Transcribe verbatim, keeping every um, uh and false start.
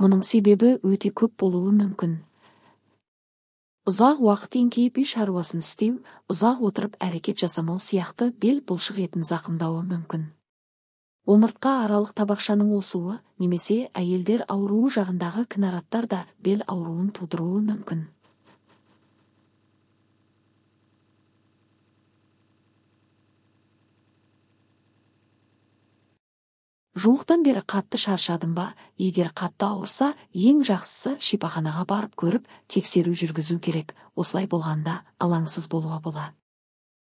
Мұның себебі өте көп болуы мүмкін. Ұзақ уақыт еңкейіп үй шаруасын істеу, ұзақ отырып әрекет жасамау сияқты бел бұлшық етін зақымдауы мүмкін. Омыртқа аралық табақшаның осуы немесе әйелдер ауруы жағындағы кінараттар да бел ауруын тудыруы мүмкін. Жуықтан бері қатты шаршадым ба? Егер қатты ауырса, ең жақсысы шипаханаға барып көріп, тексеру жүргізу керек. Осылай болғанда алаңсыз болуға болады.